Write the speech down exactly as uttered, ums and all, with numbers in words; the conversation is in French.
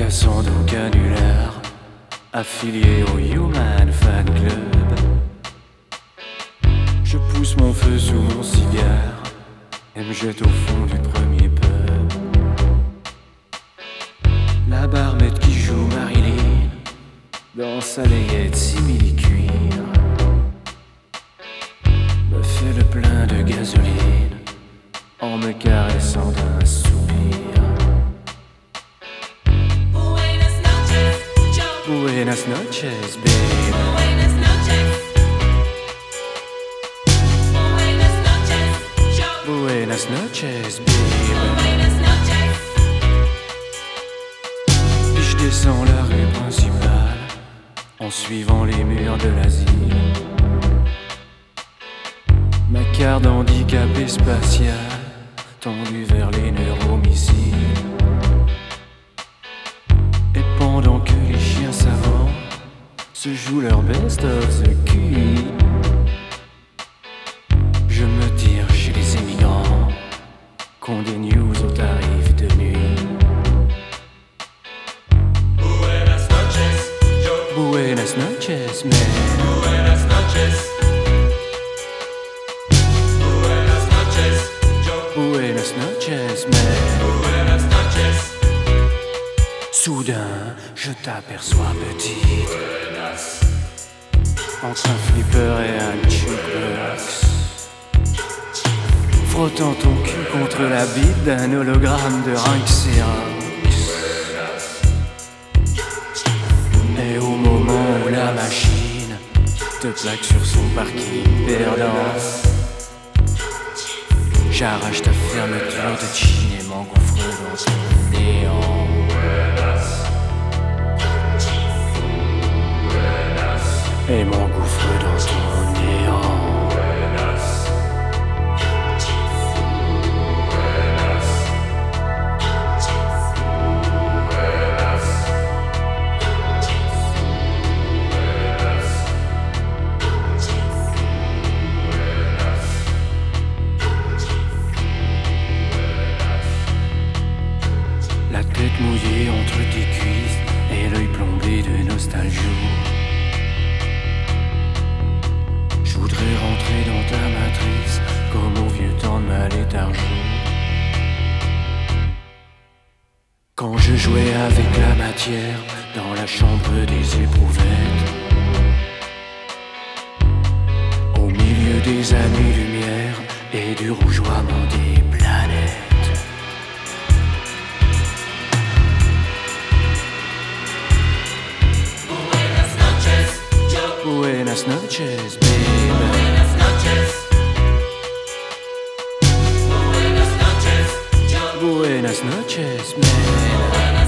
passant au canular, affilié au Human Fan Club. Je pousse mon feu sous mon cigare et me jette au fond du premier pub. La barmaid qui joue Marilyn dans sa layette simili-cuir me fait le plein de gasoline en me caressant d'un soupir. Buenas noches, babe. Buenas noches. Buenas noches, Joe. Buenas noches, babe. Buenas noches. Puis je descends la rue principale en suivant les murs de l'asile. Ma carte d'handicapé spatial tendue vers les neuromissiles. Et pendant que les chiens savants se jouent leur best of the cul, je me tire chez les émigrants qu'ont des news au tarif de nuit. Buenas noches, Joe. Buenas noches, man. Buenas noches. Buenas noches, Joe. Buenas noches, man. Buenas noches. Soudain, je t'aperçois petite, entre un flipper et un jukebox, frottant ton cul contre la bite d'un hologramme de Rinxerax. Et au moment où la machine te plaque sur son parking perdant, j'arrache ta fermeture de jean et m'engouffre dans ton néant. Et m'engouffre dans ton néant. La tête mouillée entre tes cuisses et l'œil plombé de nostalgie. Je voudrais rentrer dans ta matrice comme au vieux temps de ma léthargie. Quand je jouais avec la matière dans la chambre des éprouvettes, au milieu des années-lumière et du rougeoiement des planètes. Buenas noches, Joe. Buenas noches, baby. Buenas noches. Buenas noches, Joe. Buenas noches, man.